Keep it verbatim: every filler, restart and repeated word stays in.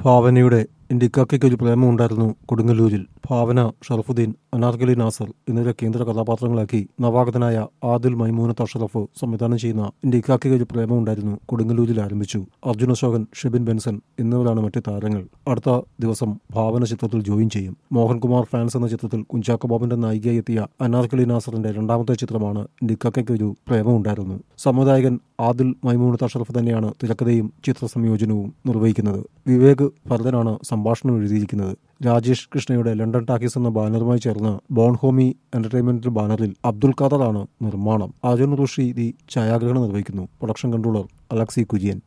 ഭാവനയുടെ ഇന്ത്യക്കാക്കയ്ക്ക് ഒരു പ്രേമമുണ്ടായിരുന്നു കൊടുങ്ങല്ലൂരിൽ. ഭാവന, ഷറഫുദ്ദീൻ, അനാർക്കലി നാസർ എന്നിവരെ കേന്ദ്ര കഥാപാത്രങ്ങളാക്കി നവാഗതനായ ആദിൽ മൈമൂനത്ത് അഷറഫ് സംവിധാനം ചെയ്യുന്ന ഇന്ത്യക്കാക്കയ്ക്ക് ഒരു പ്രേമമുണ്ടായിരുന്നു കൊടുങ്ങല്ലൂരിൽ ആരംഭിച്ചു. അർജുൻ അശോകൻ, ഷെബിൻ ബെൻസൺ എന്നിവരാണ് മറ്റ് താരങ്ങൾ. അടുത്ത ദിവസം ഭാവന ചിത്രത്തിൽ ജോയിൻ ചെയ്യും. മോഹൻകുമാർ ഫാൻസ് എന്ന ചിത്രത്തിൽ കുഞ്ചാക്കോ ബോബന്റെ നായികയായി എത്തിയ അനാർക്കലി നാസറിന്റെ രണ്ടാമത്തെ ചിത്രമാണ് ഇന്ത്യക്കാക്കയ്ക്ക് ഒരു പ്രേമമുണ്ടായിരുന്നു. സംവിധായകൻ ആദിൽ മൈമൂനത്ത് അഷറഫ് തന്നെയാണ് തിരക്കഥയും ചിത്ര സംയോജനവും നിർവഹിക്കുന്നത്. വിവേക് ഭരതനാണ് സംഭാഷണം എഴുതിയിരിക്കുന്നത്. രാജേഷ് കൃഷ്ണയുടെ ലണ്ടൻ ടാക്കീസ് എന്ന ബാനറുമായി ചേർന്ന് ബോൺ ഹോമി എന്റർടൈൻമെന്റ് ബാനറിൽ അബ്ദുൽ ഖാദറാണ് നിർമ്മാണം. അരുൺ ഋഷി ദി ഛായാഗ്രഹണം നിർവഹിക്കുന്നു. Production controller Alexi Kurian.